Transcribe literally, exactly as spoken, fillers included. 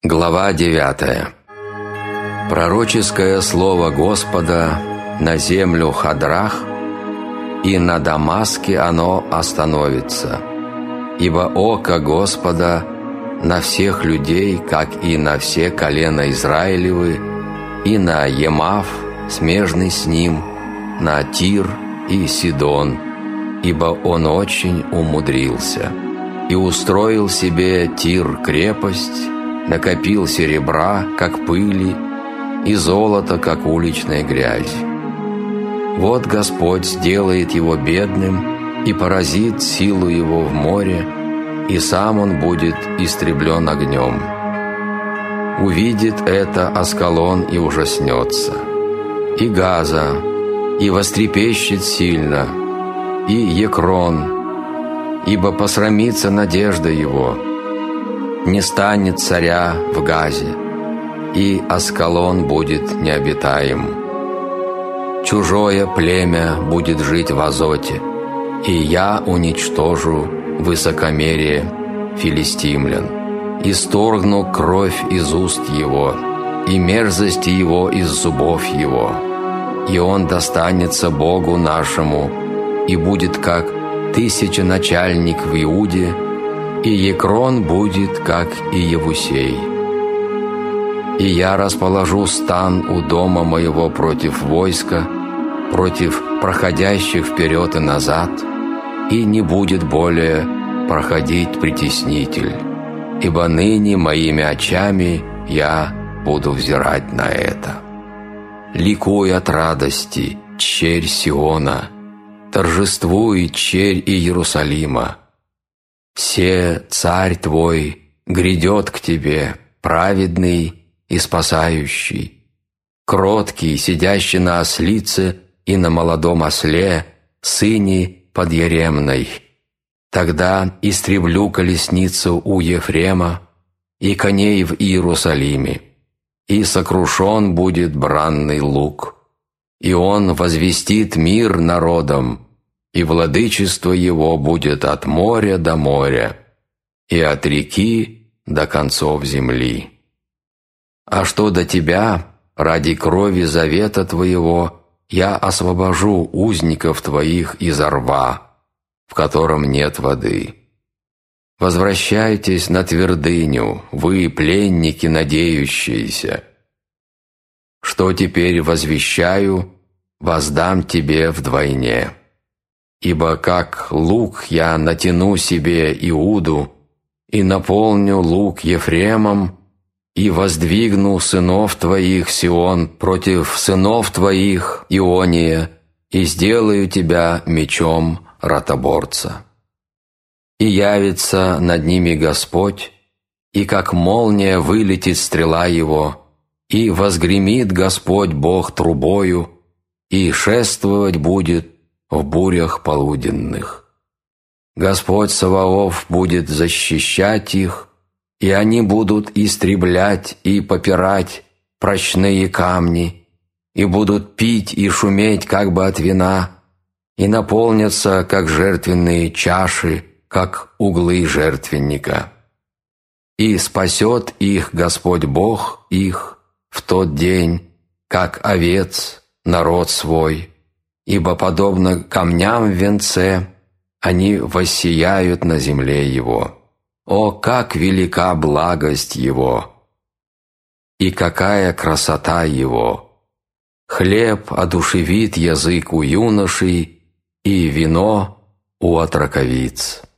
Глава девятая. Пророческое слово Господа на землю Хадрах, и на Дамаске оно остановится. Ибо око Господа на всех людей, как и на все колена Израилевы, и на Емав, смежный с ним, на Тир и Сидон, ибо он очень умудрился. И устроил себе Тир крепость, накопил серебра, как пыли, и золото, как уличная грязь. Вот Господь сделает его бедным и поразит силу его в море, и сам он будет истреблен огнем. Увидит это Аскалон и ужаснется, и Газа, и вострепещет сильно, и Екрон, ибо посрамится надежда его. Не станет царя в Газе, и Аскалон будет необитаем. Чужое племя будет жить в Азоте, и я уничтожу высокомерие филистимлян, исторгну кровь из уст его, и мерзости его из зубов его, и он достанется Богу нашему, и будет как тысяченачальник в Иуде, и Екрон будет, как и Евусей. И я расположу стан у дома моего против войска, против проходящих вперед и назад, и не будет более проходить притеснитель, ибо ныне моими очами я буду взирать на это. Ликуй от радости, черь Сиона, торжествуй, черь Иерусалима. Се царь твой грядет к тебе, праведный и спасающий, кроткий, сидящий на ослице и на молодом осле, сыне подъеремной. Тогда истреблю колесницу у Ефрема и коней в Иерусалиме, и сокрушен будет бранный лук, и он возвестит мир народам, и владычество его будет от моря до моря, и от реки до концов земли. А что до тебя, ради крови завета твоего, я освобожу узников твоих из рва, в котором нет воды. Возвращайтесь на твердыню, вы, пленники надеющиеся. Что теперь возвещаю, воздам тебе вдвойне. Ибо как лук я натяну себе Иуду, и наполню лук Ефремом, и воздвигну сынов твоих, Сион, против сынов твоих, Иония, и сделаю тебя мечом ротоборца. И явится над ними Господь, и как молния вылетит стрела его, и возгремит Господь Бог трубою, и шествовать будет в бурях полуденных. Господь Саваоф будет защищать их, и они будут истреблять и попирать прочные камни, и будут пить и шуметь как бы от вина, и наполнятся, как жертвенные чаши, как углы жертвенника. И спасет их Господь Бог их в тот день, как овец народ свой, ибо, подобно камням в венце, они воссияют на земле его. О, как велика благость его! И какая красота его! Хлеб одушевит язык у юношей, и вино у отроковиц.